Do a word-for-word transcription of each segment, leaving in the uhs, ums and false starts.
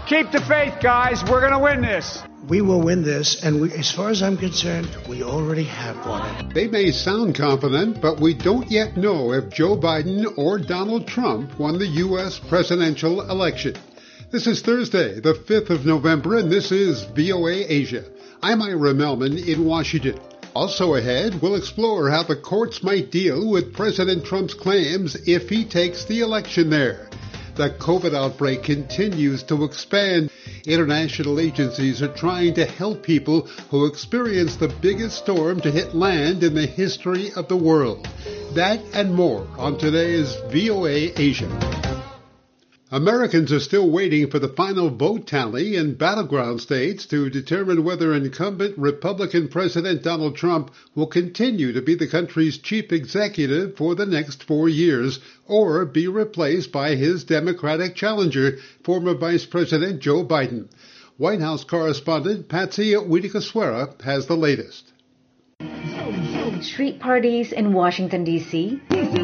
Keep the faith, guys. We're going to win this. We will win this, and we, as far as I'm concerned, we already have won it. They may sound confident, but we don't yet know if Joe Biden or Donald Trump won the U S presidential election. This is Thursday, the fifth of November, and this is V O A Asia. I'm Ira Melman in Washington. Also ahead, we'll explore how the courts might deal with President Trump's claims if he takes the election there. The COVID outbreak continues to expand. International agencies are trying to help people who experience the biggest storm to hit land in the history of the world. That and more on today's V O A Asia. Americans are still waiting for the final vote tally in battleground states to determine whether incumbent Republican President Donald Trump will continue to be the country's chief executive for the next four years or be replaced by his Democratic challenger, former Vice President Joe Biden. White House correspondent Patsy Widakuswara has the latest. Street parties in Washington, D C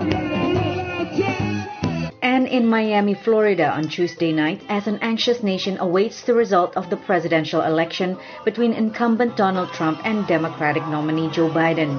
and in Miami, Florida on Tuesday night as an anxious nation awaits the result of the presidential election between incumbent Donald Trump and Democratic nominee Joe Biden.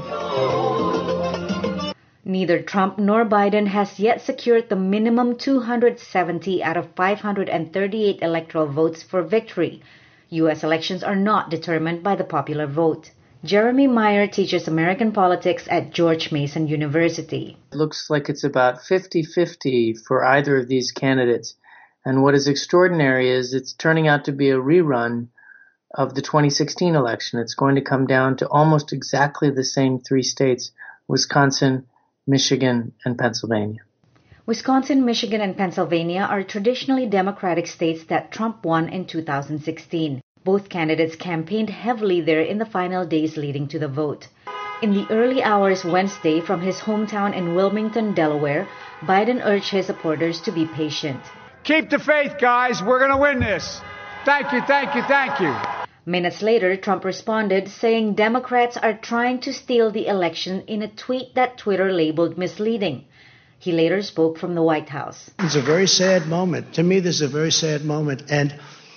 Neither Trump nor Biden has yet secured the minimum two hundred seventy out of five hundred thirty-eight electoral votes for victory. U S elections are not determined by the popular vote. Jeremy Meyer teaches American politics at George Mason University. It looks like it's about fifty-fifty for either of these candidates. And what is extraordinary is it's turning out to be a rerun of the twenty sixteen election. It's going to come down to almost exactly the same three states, Wisconsin, Michigan, and Pennsylvania. Wisconsin, Michigan, and Pennsylvania are traditionally Democratic states that Trump won in two thousand sixteen. Both candidates campaigned heavily there in the final days leading to the vote. In the early hours Wednesday from his hometown in Wilmington, Delaware, Biden urged his supporters to be patient. Keep the faith, guys. We're going to win this. Thank you, thank you, thank you. Minutes later, Trump responded, saying Democrats are trying to steal the election in a tweet that Twitter labeled misleading. He later spoke from the White House. It's a very sad moment. To me, this is a very sad moment, and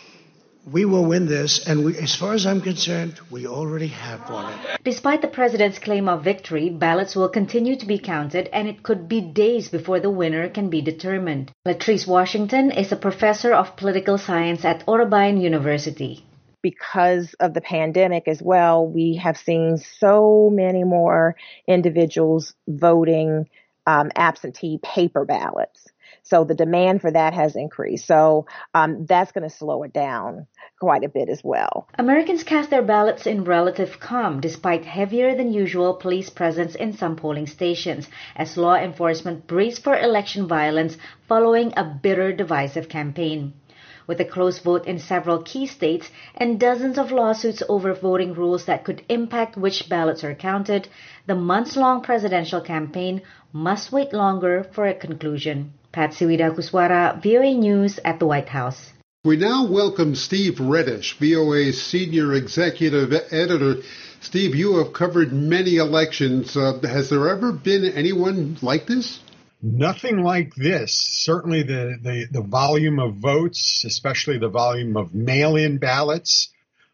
we will win this, and we, as far as I'm concerned, we already have won it. Despite the president's claim of victory, ballots will continue to be counted, and it could be days before the winner can be determined. Latrice Washington is a professor of political science at Oregon University. Because of the pandemic as well, we have seen so many more individuals voting um, absentee paper ballots. So the demand for that has increased. So um, that's going to slow it down quite a bit as well. Americans cast their ballots in relative calm despite heavier than usual police presence in some polling stations as law enforcement braced for election violence following a bitter divisive campaign. With a close vote in several key states and dozens of lawsuits over voting rules that could impact which ballots are counted, the months-long presidential campaign must wait longer for a conclusion. Patsy Widakuswara, V O A News at the White House. We now welcome Steve Reddish, V O A's senior executive editor. Steve, you have covered many elections. Uh, has there ever been anyone like this? Nothing like this. Certainly the, the, the volume of votes, especially the volume of mail-in ballots,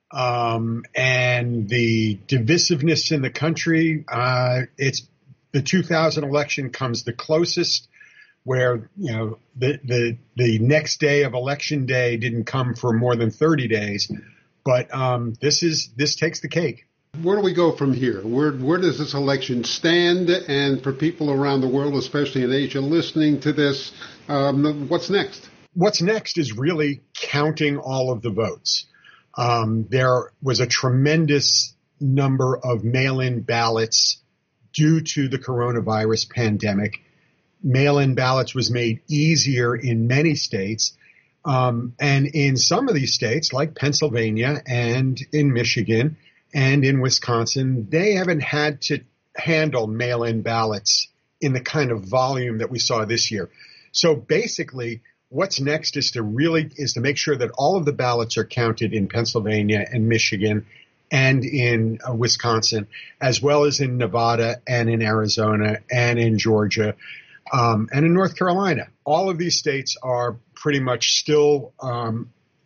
um, and the divisiveness in the country. Uh, it's the two thousand election comes the closest, where, you know, the, the, the next day of election day didn't come for more than thirty days. But um, this is this takes the cake. Where do we go from here? Where where does this election stand? And for people around the world, especially in Asia, listening to this, um, what's next? What's next is really counting all of the votes. Um, there was a tremendous number of mail-in ballots due to the coronavirus pandemic. Mail-in ballots was made easier in many states. Um, and in some of these states, like Pennsylvania and in Michigan and in Wisconsin, they haven't had to handle mail-in ballots in the kind of volume that we saw this year. So basically, what's next is to really is to make sure that all of the ballots are counted in Pennsylvania and Michigan and in uh, Wisconsin, as well as in Nevada and in Arizona and in Georgia. Um, and in North Carolina. All of these states are pretty much still um,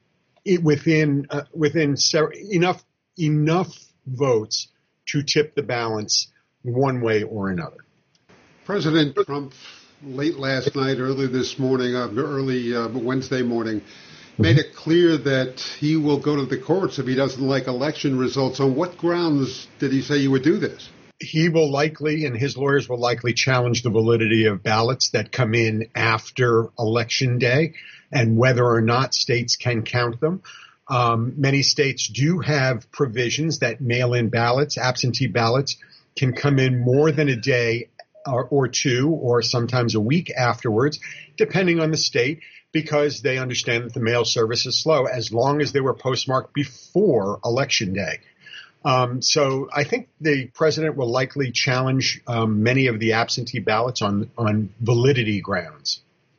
it, within uh, within ser- enough enough votes to tip the balance one way or another. President Trump, late last night, early this morning, uh, early uh, Wednesday morning, made it clear that he will go to the courts if he doesn't like election results. On what grounds did he say he would do this? He will likely, and his lawyers will likely, challenge the validity of ballots that come in after Election Day and whether or not states can count them. Um, many states do have provisions that mail-in ballots, absentee ballots, can come in more than a day or, or two or sometimes a week afterwards, depending on the state, because they understand that the mail service is slow as long as they were postmarked before Election Day. Um, so I think the president will likely challenge um, many of the absentee ballots on, on validity grounds.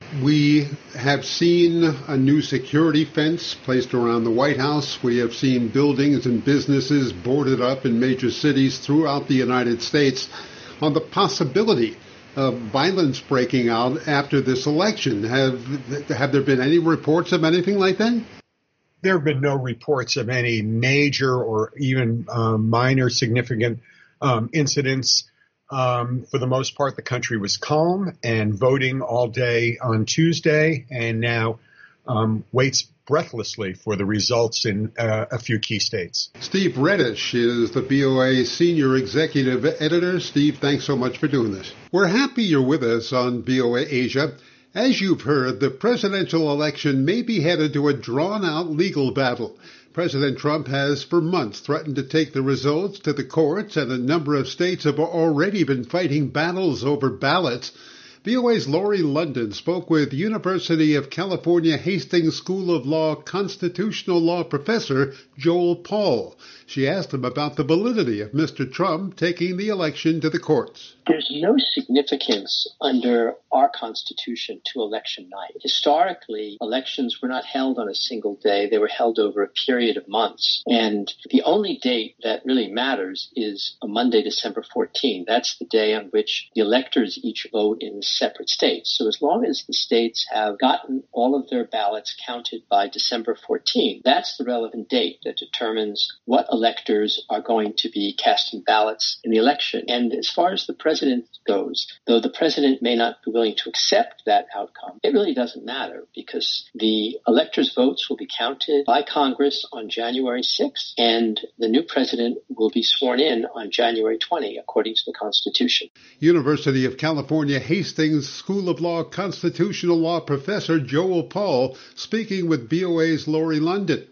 We have seen a new security fence placed around the White House. We have seen buildings and businesses boarded up in major cities throughout the United States on the possibility of violence breaking out after this election. Have, have there been any reports of anything like that? There have been no reports of any major or even uh, minor significant um, incidents. Um, for the most part, the country was calm and voting all day on Tuesday, and now um, waits breathlessly for the results in uh, a few key states. Steve Reddish is the B O A Senior Executive Editor. Steve, thanks so much for doing this. We're happy you're with us on B O A Asia. As you've heard, the presidential election may be headed to a drawn-out legal battle. President Trump has for months threatened to take the results to the courts, and a number of states have already been fighting battles over ballots. V O A's Laurie London spoke with University of California Hastings School of Law constitutional law professor Joel Paul. She asked him about the validity of Mister Trump taking the election to the courts. There's no significance under our Constitution to election night. Historically, elections were not held on a single day. They were held over a period of months. And the only date that really matters is a Monday, December fourteenth. That's the day on which the electors each vote in separate states. So as long as the states have gotten all of their ballots counted by December fourteenth, that's the relevant date that determines what electors are going to be casting ballots in the election. And as far as the president goes, though the president may not be willing to accept that outcome, it really doesn't matter because the electors' votes will be counted by Congress on January sixth, and the new president will be sworn in on January twentieth, according to the Constitution. University of California Hastings School of Law constitutional law professor Joel Paul speaking with V O A's Laurie London.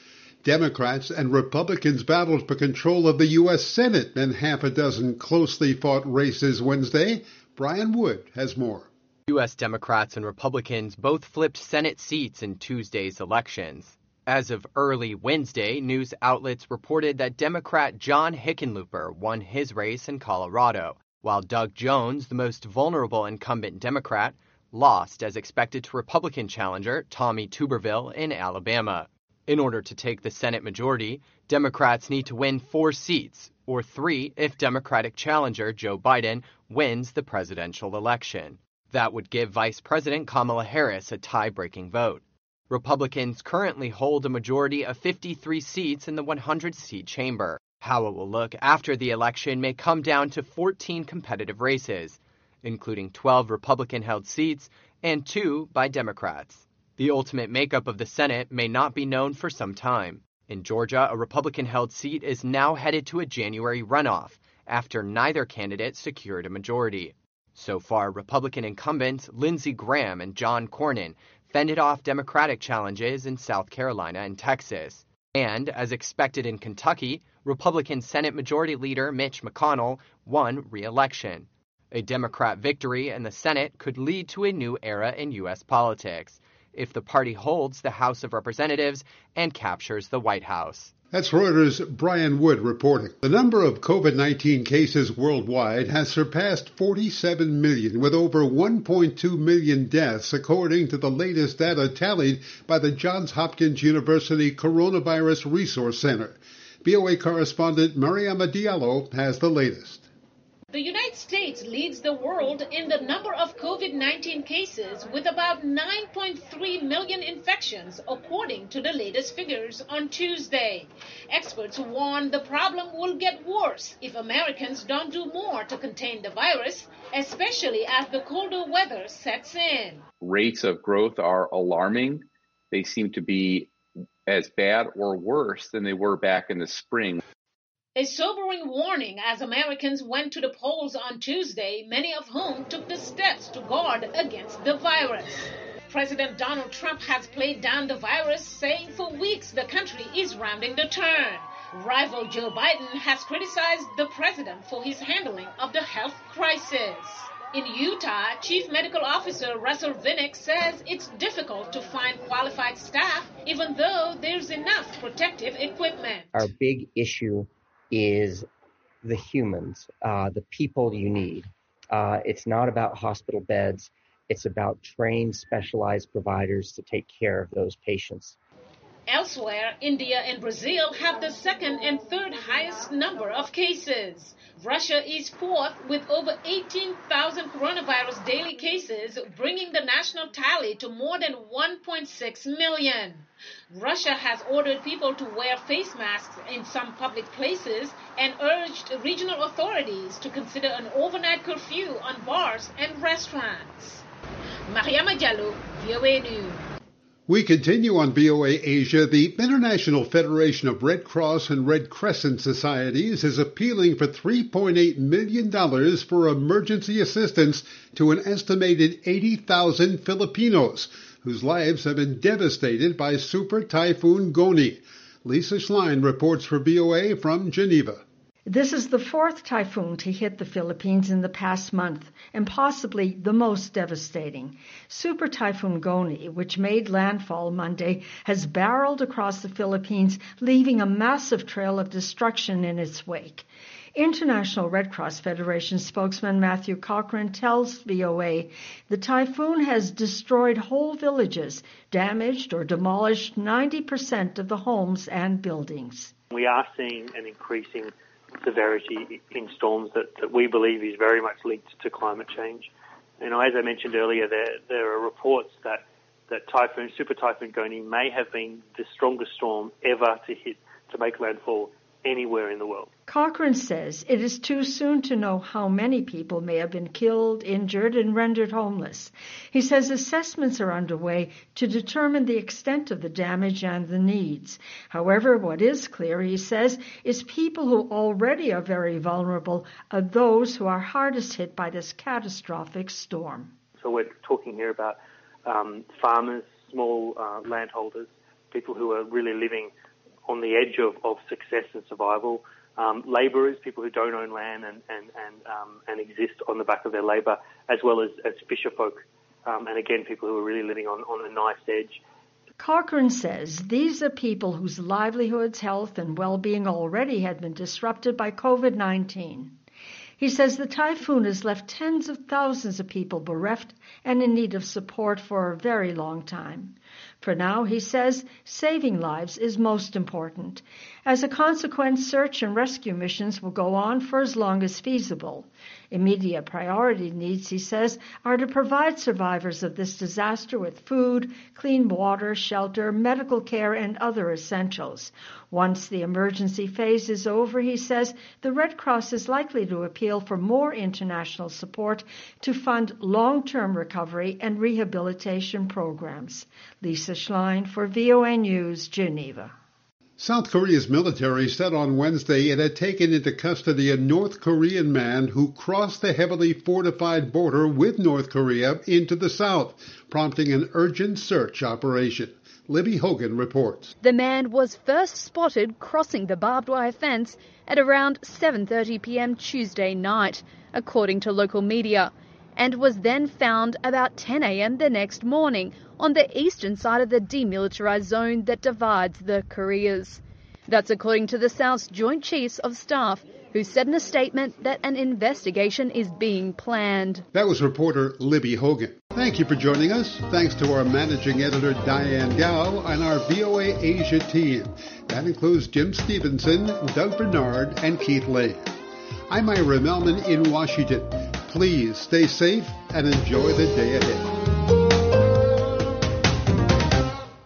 Democrats and Republicans battled for control of the U S Senate in half a dozen closely fought races Wednesday. Brian Wood has more. U S Democrats and Republicans both flipped Senate seats in Tuesday's elections. As of early Wednesday, news outlets reported that Democrat John Hickenlooper won his race in Colorado, while Doug Jones, the most vulnerable incumbent Democrat, lost as expected to Republican challenger Tommy Tuberville in Alabama. In order to take the Senate majority, Democrats need to win four seats, or three if Democratic challenger Joe Biden wins the presidential election. That would give Vice President Kamala Harris a tie-breaking vote. Republicans currently hold a majority of fifty-three seats in the one hundred seat chamber. How it will look after the election may come down to fourteen competitive races, including twelve Republican-held seats and two by Democrats. The ultimate makeup of the Senate may not be known for some time. In Georgia, a Republican-held seat is now headed to a January runoff after neither candidate secured a majority. So far, Republican incumbents Lindsey Graham and John Cornyn fended off Democratic challenges in South Carolina and Texas. And, as expected in Kentucky, Republican Senate Majority Leader Mitch McConnell won re-election. A Democrat victory in the Senate could lead to a new era in U S politics if the party holds the House of Representatives and captures the White House. That's Reuters' Brian Wood reporting. The number of COVID nineteen cases worldwide has surpassed forty-seven million, with over one point two million deaths, according to the latest data tallied by the Johns Hopkins University Coronavirus Resource Center. V O A correspondent Mariama Diallo has the latest. The United States leads the world in the number of COVID nineteen cases with about nine point three million infections, according to the latest figures on Tuesday. Experts warn the problem will get worse if Americans don't do more to contain the virus, especially as the colder weather sets in. Rates of growth are alarming. They seem to be as bad or worse than they were back in the spring. A sobering warning as Americans went to the polls on Tuesday, many of whom took the steps to guard against the virus. President Donald Trump has played down the virus, saying for weeks the country is rounding the turn. Rival Joe Biden has criticized the president for his handling of the health crisis. In Utah, Chief Medical Officer Russell Vinnick says it's difficult to find qualified staff, even though there's enough protective equipment. Our big issue is the humans, uh, the people you need. Uh, it's not about hospital beds. It's about trained, specialized providers to take care of those patients. Elsewhere, India and Brazil have the second and third highest number of cases. Russia is fourth with over eighteen thousand coronavirus daily cases, bringing the national tally to more than one point six million. Russia has ordered people to wear face masks in some public places and urged regional authorities to consider an overnight curfew on bars and restaurants. Mariama Diallo, V O A News. We continue on V O A Asia. The International Federation of Red Cross and Red Crescent Societies is appealing for three point eight million dollars for emergency assistance to an estimated eighty thousand Filipinos whose lives have been devastated by Super Typhoon Goni. Lisa Schlein reports for V O A from Geneva. This is the fourth typhoon to hit the Philippines in the past month, and possibly the most devastating. Super Typhoon Goni, which made landfall Monday, has barreled across the Philippines, leaving a massive trail of destruction in its wake. International Red Cross Federation spokesman Matthew Cochrane tells V O A the typhoon has destroyed whole villages, damaged or demolished ninety percent of the homes and buildings. We are seeing an increasing severity in storms that, that we believe is very much linked to climate change. You know, as I mentioned earlier, there there are reports that, that typhoon, Super Typhoon Goni may have been the strongest storm ever to hit, to make landfall anywhere in the world. Cochrane says it is too soon to know how many people may have been killed, injured, and rendered homeless. He says assessments are underway to determine the extent of the damage and the needs. However, what is clear, he says, is people who already are very vulnerable are those who are hardest hit by this catastrophic storm. So we're talking here about um, farmers, small uh, landholders, people who are really living on the edge of, of success and survival, um, labourers, people who don't own land and and and, um, and exist on the back of their labour, as well as, as fisher folk, um, and again, people who are really living on, on a knife's edge. Cochrane says these are people whose livelihoods, health, and well-being already had been disrupted by COVID nineteen. He says the typhoon has left tens of thousands of people bereft and in need of support for a very long time. For now, he says, saving lives is most important. As a consequence, search and rescue missions will go on for as long as feasible. Immediate priority needs, he says, are to provide survivors of this disaster with food, clean water, shelter, medical care, and other essentials. Once the emergency phase is over, he says, the Red Cross is likely to appeal for more international support to fund long-term recovery and rehabilitation programs. Lisa Schlein for V O A News, Geneva. South Korea's military said on Wednesday it had taken into custody a North Korean man who crossed the heavily fortified border with North Korea into the south, prompting an urgent search operation. Libby Hogan reports. The man was first spotted crossing the barbed wire fence at around seven thirty p.m. Tuesday night, according to local media, and was then found about ten a.m. the next morning on the eastern side of the demilitarized zone that divides the Koreas. That's according to the South's Joint Chiefs of Staff, who said in a statement that an investigation is being planned. That was reporter Libby Hogan. Thank you for joining us. Thanks to our managing editor Diane Gao and our V O A Asia team. That includes Jim Stevenson, Doug Bernard, and Keith Lane. I'm Ira Melman in Washington. Please stay safe and enjoy the day ahead.